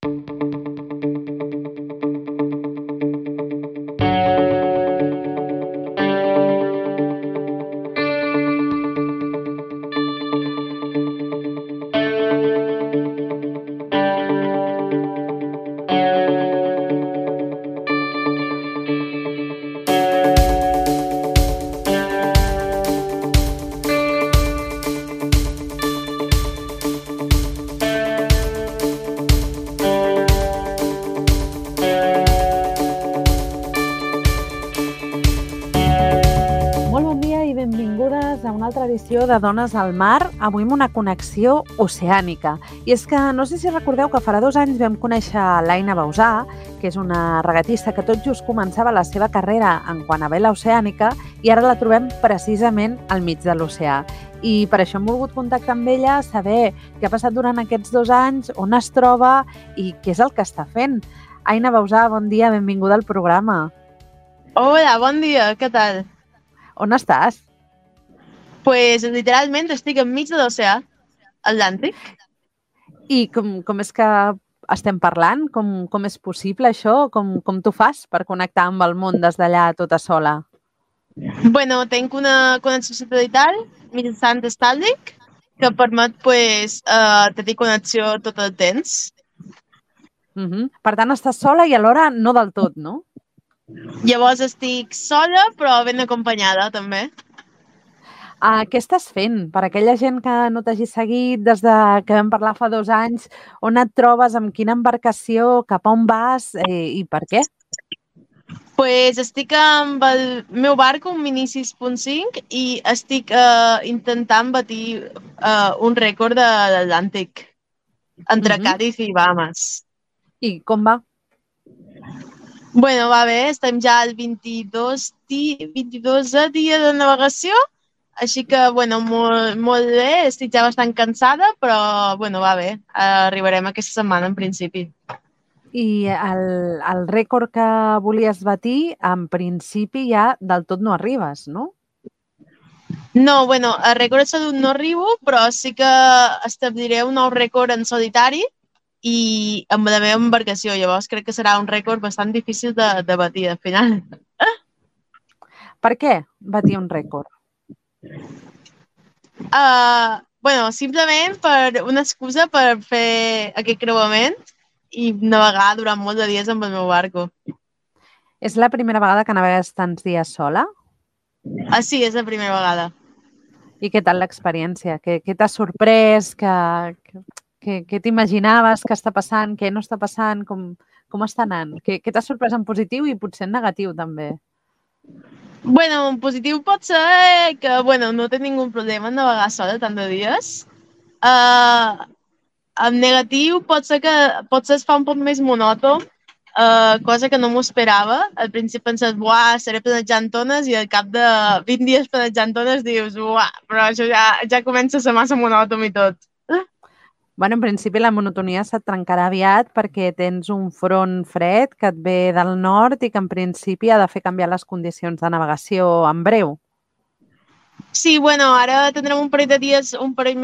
Edició de Dones al Mar, avui amb una connexió oceànica. I és que no sé si recordeu que farà 2 anys vam conèixer l'Aina Bausà, que és una regatista que tot just començava la seva carrera en quant a vela oceànica i ara la trobem precisament al mig de l'oceà. I per això hem volgut contactar amb ella, saber què ha passat durant aquests 2 anys, on es troba i què és el que està fent. Aina Bausà, bon dia, benvinguda al programa. Hola, bon dia, què tal? On estàs? Pues literalment estic enmig de l'oceà Atlàntic. I com és que estem parlant? Com és possible això? Com t'ho fas per connectar amb el món des d'allà tota sola? Bueno, tinc una connexió satelital mitjançant Starlink que permet tenir connexió tot el temps. Per tant, estàs sola i alhora no del tot, no? Llavors estic sola però ben acompanyada també. Què estàs fent? Per aquella gent que no t'hagi seguit des que vam parlar fa 2 anys, on et trobes, amb quina embarcació, cap a on vas i per què? Pues estic amb el meu barco, un Mini 6.5, i estic intentant batir un rècord de l'Atlàntic entre Cádiz i Bahamas. I com va? Bueno, va bé, estem ja al 22 dia de navegació, així que, bueno, molt bé, estic ja bastant cansada, però, bueno, va bé, arribarem aquesta setmana en principi. I el rècord que volies batir, en principi ja del tot no arribes, no? No, bueno, a rècord de salut no arribo, però sí que establiré un nou rècord en solitari i amb la meva embarcació. Llavors crec que serà un rècord bastant difícil de batir, al final. Per què batir un rècord? Bueno, simplement per una excusa per fer aquest creuament i navegar durant molts de dies amb el meu barco. És la primera vegada que navegues tants dies sola? Sí, és la primera vegada. I què tal l'experiència? Què t'ha sorprès? Què t'imaginaves que està passant? Què no està passant? Com està anant? Què t'ha sorprès en positiu i potser en negatiu també? Bueno, en positiu pot ser que, bueno, no té ningú problema en navegar sola tant de dies. En negatiu pot ser que potser es fa un poc més monòton, cosa que no m'ho esperava. Al principi penses, buah, estaré planejant tones, i al cap de 20 dies planejant tones dius, buah, però això ja comença a ser massa monòton i tot. Bueno, en principi la monotonia se't trencarà aviat perquè tens un front fred que et ve del nord i que en principi ha de fer canviar les condicions de navegació en breu. Sí, bueno, ara tindrem un parell de dies un parell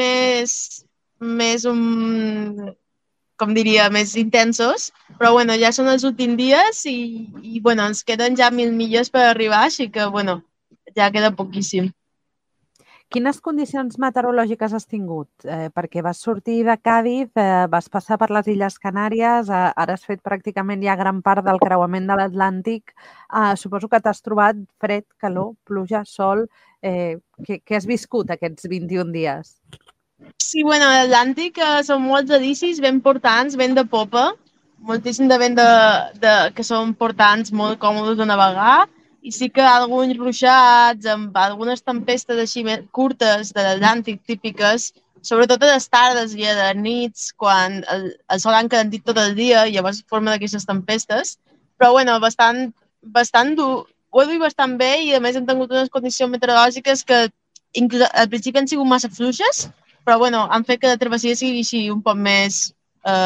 com diria, més intensos, però bueno, ja són els últims dies i bueno, ens queden ja 1000 milles per arribar, així que bueno, ja queda poquíssim. Quines condicions meteorològiques has tingut? Perquè vas sortir de Càdiz, vas passar per les Illes Canàries, ara has fet pràcticament ja gran part del creuament de l'Atlàntic. Suposo que t'has trobat fred, calor, pluja, sol. Què has viscut aquests 21 dies? Sí, bueno, a l'Atlàntic són molts edificis ben portants, vent de popa, moltíssim de vent que són portants, molt còmodes de navegar, i sí que alguns ruixats, amb algunes tempestes així curtes de l'Atlàntic típiques, sobretot a les tardes i a les nits, quan el sol ha encalentit tot el dia, i llavors formen aquestes tempestes. Però, bueno, bastant dur. Ho he duit bastant bé i, a més, hem tingut unes condicions meteorològiques que inclús al principi han sigut massa fluixes, però, bueno, han fet que la travessia sigui així un poc més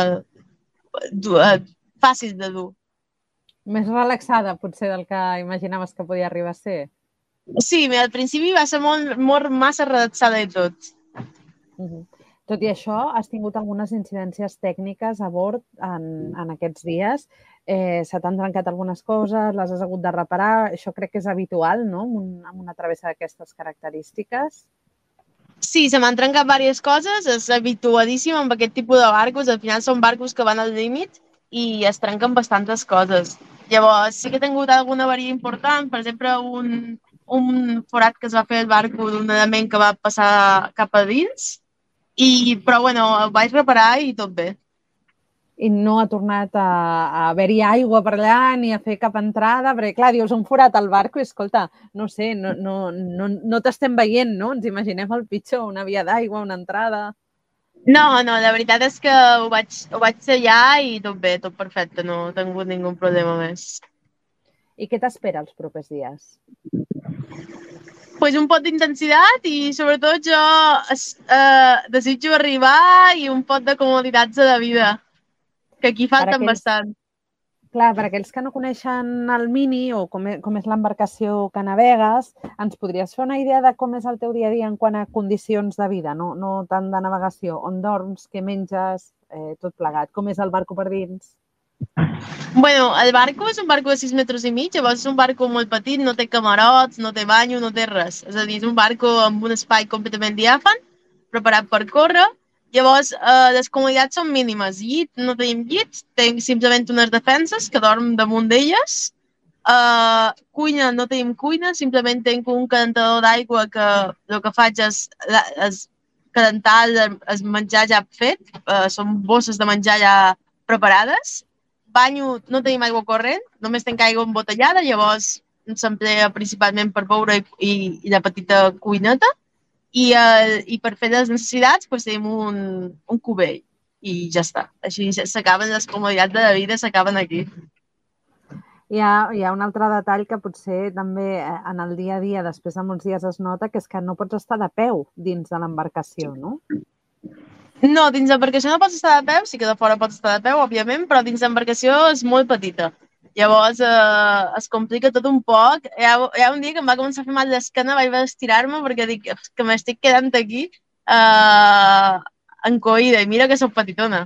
fàcil de dur. Més relaxada, potser, del que imaginaves que podia arribar a ser. Sí, al principi va ser molt massa relaxada i tot. Tot i això, has tingut algunes incidències tècniques a bord en aquests dies. Se t'han trencat algunes coses, les has hagut de reparar. Això crec que és habitual, no?, amb una travessa d'aquestes característiques. Sí, se m'han trencat diverses coses, és habituadíssim amb aquest tipus de barcos, al final són barcos que van al límit i es trenquen bastantes coses. Llavors, sí que he tingut alguna avaria important, per exemple, un forat que es va fer al barco d'un element que va passar cap a dins, però bueno, el vaig reparar i tot bé. I no ha tornat a haver-hi aigua per allà ni a fer cap entrada, perquè clar, dius un forat al barco i escolta, no sé, no t'estem veient, no? Ens imaginem el pitjor, una via d'aigua, una entrada. No, la veritat és que ho vaig sellar i tot bé, tot perfecte, no he tingut ningú problema més. I què t'espera els propers dies? Pues un pot d'intensitat i sobretot jo desitjo arribar i un pot de comoditats de la vida, que aquí falten bastant. Clar, per aquells que no coneixen el Mini o com és l'embarcació que navegues, ens podries fer una idea de com és el teu dia a dia en quant a condicions de vida, no tant de navegació, on dorms, què menges, tot plegat, com és el barco per dins? Bueno, el barco és un barco de 6 metres i mig, llavors és un barco molt petit, no té camarots, no té banyo, no té res. És a dir, és un barco amb un espai completament diàfan, preparat per córrer. Llavors, les comoditats són mínimes. Llit, no tenim llits, tenim simplement unes defenses que dorm damunt d'elles. Cuina, no tenim cuina, simplement tinc un calentador d'aigua que el que faig és calentar el menjar ja fet. Són bosses de menjar ja preparades. Banyo, no tenim aigua corrent, només tenc aigua embotellada, llavors s'emplea principalment per beure i la petita cuineta. I per fer les necessitats doncs, tenim un cubell i ja està. Així s'acaben les comoditats de la vida, s'acaben aquí. Hi ha un altre detall que potser també en el dia a dia, després de molts dies es nota, que és que no pots estar de peu dins de l'embarcació, no? No, dins l'embarcació no pots estar de peu, sí que de fora pots estar de peu, òbviament, però dins l'embarcació és molt petita. Llavors es complica tot un poc. Hi ha un dia que em va començar a fer mal l'esquena, vaig haver d'estirar-me perquè dic que m'estic quedant aquí encoïda, i mira que soc petitona.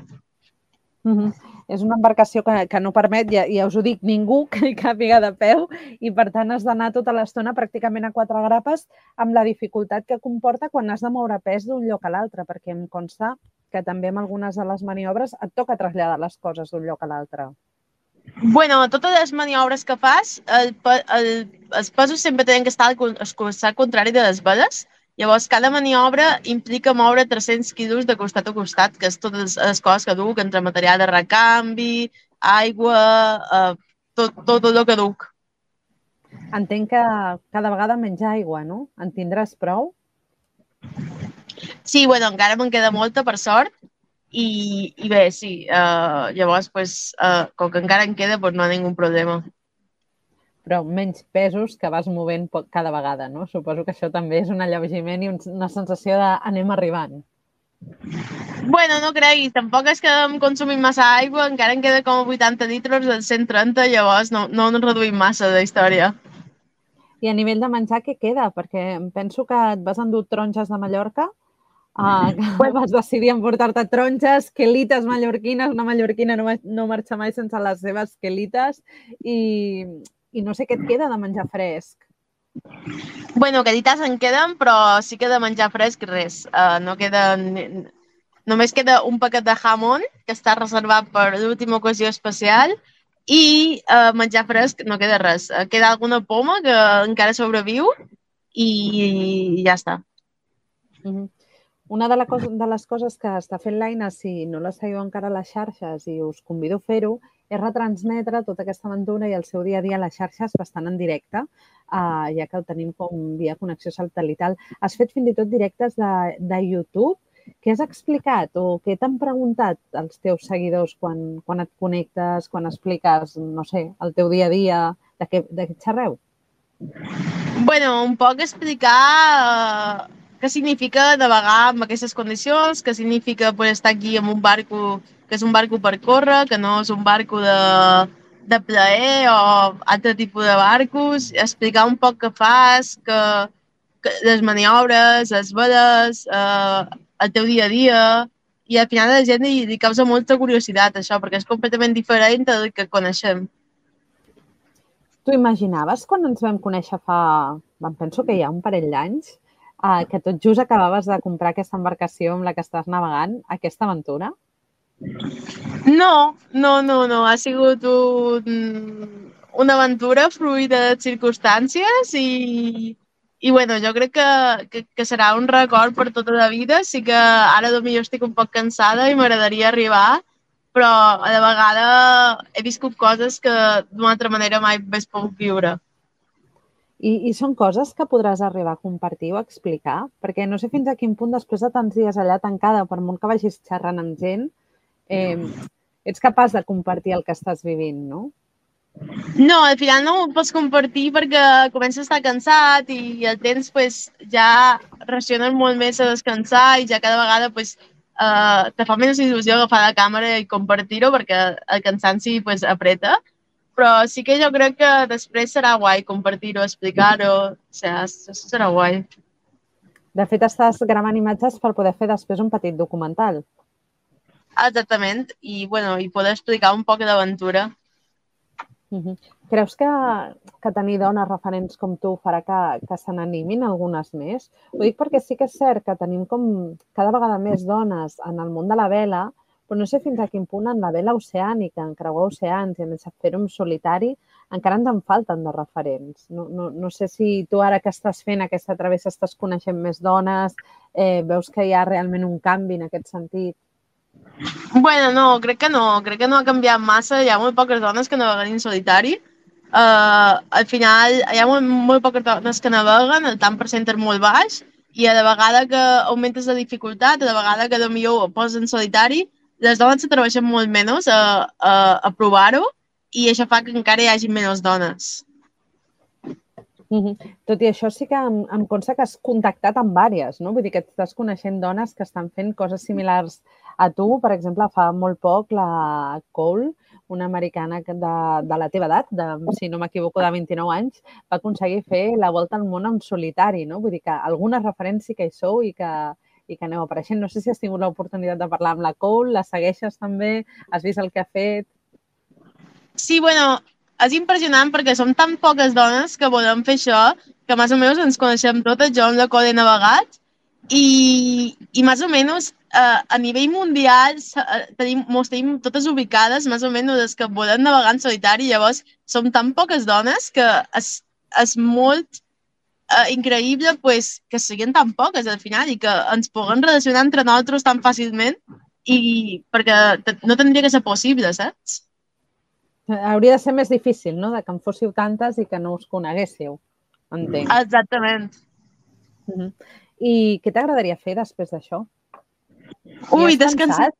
És una embarcació que no permet, ja us ho dic, ningú que hi càpiga de peu i per tant has d'anar tota l'estona pràcticament a 4 grapes amb la dificultat que comporta quan has de moure pes d'un lloc a l'altre, perquè em consta que també amb algunes de les maniobres et toca traslladar les coses d'un lloc a l'altre. Bueno, totes les maniobres que fas, els pesos sempre tenen que estar al costat contrari de les veles. Llavors, cada maniobra implica moure 300 quilos de costat a costat, que és totes les coses que duc, entre material de recanvi, aigua, tot el que duc. Entenc que cada vegada menys aigua, no? En tindràs prou? Sí, bueno, encara me'n queda molta, per sort. I bé, sí, llavors, com que encara en queda, no hi ha ningú problema. Però menys pesos que vas movent cada vegada, no? Suposo que això també és un alleujament i una sensació d'anem arribant. Bueno, no creguis, tampoc és que em consumim massa aigua, encara en queda com 80 litres dels 130, llavors no reduïm massa de història. I a nivell de menjar, què queda? Perquè em penso que et vas endur taronges de Mallorca, vas decidir emportar-te taronges, quelites mallorquines, una mallorquina no marxa mai sense les seves quelites i no sé què et queda de menjar fresc. Bueno, quelites en queden, però sí que de menjar fresc res. No queda... Només queda un paquet de jamón, que està reservat per l'última ocasió especial, i menjar fresc no queda res. Queda alguna poma que encara sobreviu i ja està. Una de les coses que està fent l'Aina, si no la seguiu encara a les xarxes i us convido a fer-ho, és retransmetre tota aquesta aventura i el seu dia a dia a les xarxes bastant en directe, ja que el tenim com via connexió satelital. Has fet fins i tot directes de YouTube. Què has explicat o què t'han preguntat els teus seguidors quan et connectes, quan expliques, no sé, el teu dia a dia, de què xerreu? Bueno, un poc explicar què significa navegar en aquestes condicions, què significa estar aquí en un barco que és un barco per córrer, que no és un barco de plaer o altre tipus de barcos, explicar un poc què fas, les maniobres, les veles, el teu dia a dia, i al final a la gent li causa molta curiositat això, perquè és completament diferent del que coneixem. Tu imaginaves quan ens vam conèixer em penso que hi ha un parell d'anys, que tot just acabaves de comprar aquesta embarcació amb la que estàs navegant, aquesta aventura? No. Ha sigut una aventura fruit de circumstàncies i bueno, jo crec que serà un record per tota la vida. Sí que ara potser estic un poc cansada i m'agradaria arribar, però a la vegada he viscut coses que d'una altra manera mai hagués pogut viure. I són coses que podràs arribar a compartir o a explicar? Perquè no sé fins a quin punt, després de tants dies allà tancada, per molt que vagis xerrant amb gent, ets capaç de compartir el que estàs vivint, no? No, al final no ho pots compartir perquè comences a estar cansat i el temps pues, ja raciones molt més a descansar i ja cada vegada pues, te fa menys il·lusió agafar la càmera i compartir-ho perquè el cansanci pues, apreta. Però sí que jo crec que després serà guai compartir-ho, explicar-ho, o sigui, serà guai. De fet, estàs gravant imatges per poder fer després un petit documental. Exactament, i bueno, i poder explicar un poc d'aventura. Creus que tenir dones referents com tu farà que se n'animin algunes més? Ho dic perquè sí que és cert que tenim com cada vegada més dones en el món de la vela, però no sé fins a quin punt en la vela oceànica, en creuar oceans i en fer-ho en solitari, encara ens en falten de referents. No sé si tu ara que estàs fent aquesta travessa estàs coneixent més dones, veus que hi ha realment un canvi en aquest sentit? Bueno, no, crec que no ha canviat massa, hi ha molt poques dones que naveguen en solitari. Al final hi ha molt poques dones que naveguen, el tant per cent és molt baix, i a la vegada que augmentes la dificultat, a la vegada que potser ho poses en solitari, les dones s'atreveixen molt menys a provar-ho i això fa que encara hi hagi menys dones. Tot i això, sí que em consta que has contactat amb vàries, no? Vull dir que estàs coneixent dones que estan fent coses similars a tu. Per exemple, fa molt poc la Cole, una americana de la teva edat, si no m'equivoco, de 29 anys, va aconseguir fer la volta al món en solitari, no? Vull dir que algunes referents sí que hi sou i que aneu apareixent. No sé si has tingut l'oportunitat de parlar amb la Cole, la segueixes també, has vist el que ha fet? Sí, bueno, és impressionant perquè som tan poques dones que volem fer això, que més o menys ens coneixem totes. Jo amb la Cole he navegat i més o menys a nivell mundial ens tenim totes ubicades, més o menys les que volem navegar en solitari. Llavors, som tan poques dones que és molt increïble pues, que siguin tan poques al final i que ens puguem relacionar entre nosaltres tan fàcilment perquè no tindria que ser possible, saps? Hauria de ser més difícil, no?, de que en fóssiu tantes i que no us coneguéssiu, entenc. Exactament. I què t'agradaria fer després d'això? Ui, descansar.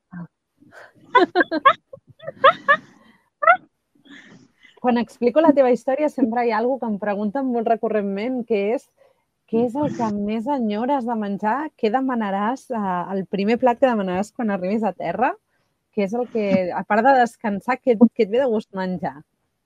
Quan explico la teva història sempre hi ha alguna que em pregunten molt recurrentment, que és què és el que més enyores de menjar? Què demanaràs, el primer plat que demanaràs quan arribis a terra? Què és el que, a part de descansar, què et ve de gust menjar?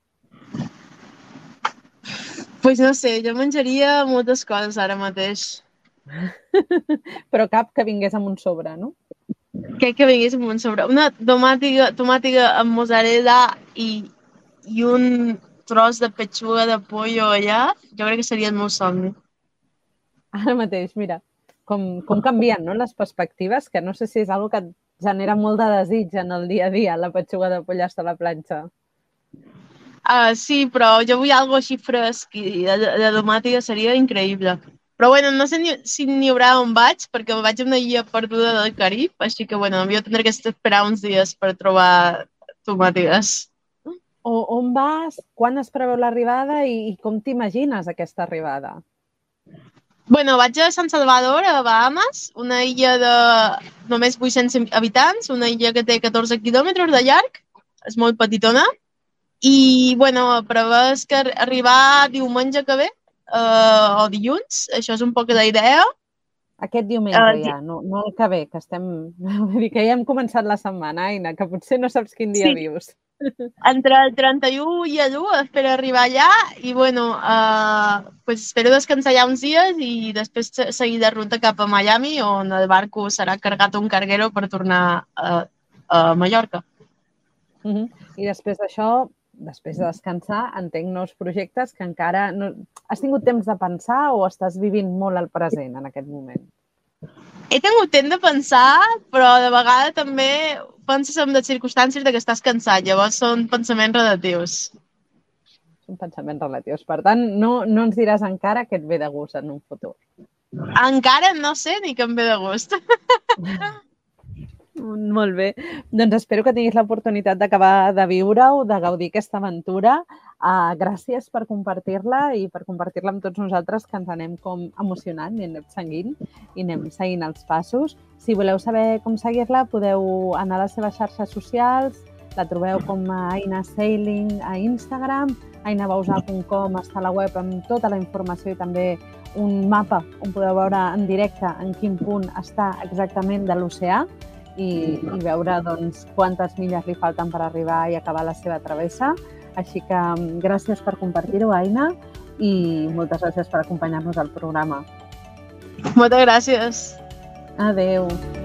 Doncs no sé, jo menjaria moltes coses ara mateix. Però cap que vingués amb un sobre, no? Crec que vingués amb un sobre. Una tomàtiga amb mozzarella i un tros de petxuga de pollo allà, jo crec que seria el meu somni. Ara mateix, mira, com canvien, no?, les perspectives, que no sé si és una que et genera molt de desig en el dia a dia, la petxuga de pollastre a la planxa. Sí, però jo vull alguna cosa així fresc i la tomàtiga seria increïble. Però bueno, no sé si n'hi haurà on vaig, perquè vaig a una illa perduda del Carib, així que bueno, jo tindré que esperar uns dies per trobar tomàtigues. On vas? Quan es preveu l'arribada i com t'imagines aquesta arribada? Bueno, vaig a San Salvador, a Bahamas, una illa de només 800 habitants, una illa que té 14 quilòmetres de llarg, és molt petitona, i bueno, prevés que arribar diumenge que ve, o dilluns, això és un poc la idea. Aquest diumenge ja, no el que ve, que estem... Vull dir que ja hem començat la setmana, Aina, que potser no saps quin dia vius. entre el 31 i l'1 espero arribar allà i, bueno, pues espero descansar allà uns dies i després seguir de ruta cap a Miami, on el barco serà carregat un carguero per tornar a Mallorca. I després d'això, després de descansar, entenc nous projectes que encara no... Has tingut temps de pensar o estàs vivint molt el present en aquest moment? He tingut temps de pensar, però de vegades també penses en les circumstàncies de que estàs cansat. Llavors són pensaments relatius. Són pensaments relatius. Per tant, no ens diràs encara què et ve de gust en un futur. Encara no sé ni que em ve de gust. Molt bé. Doncs espero que tinguis l'oportunitat d'acabar de viure-ho, de gaudir aquesta aventura. Gràcies per compartir-la i per compartir-la amb tots nosaltres, que ens anem com emocionant i anem seguint els passos. Si voleu saber com seguir-la, podeu anar a les seves xarxes socials. La trobeu com a Aina Sailing a Instagram. ainabausà.com està a la web amb tota la informació i també un mapa on podeu veure en directe en quin punt està exactament de l'oceà i veure doncs, quantes milles li falten per arribar i acabar la seva travessa. Així que gràcies per compartir-ho, Aina, i moltes gràcies per acompanyar-nos al programa. Moltes gràcies. Adéu.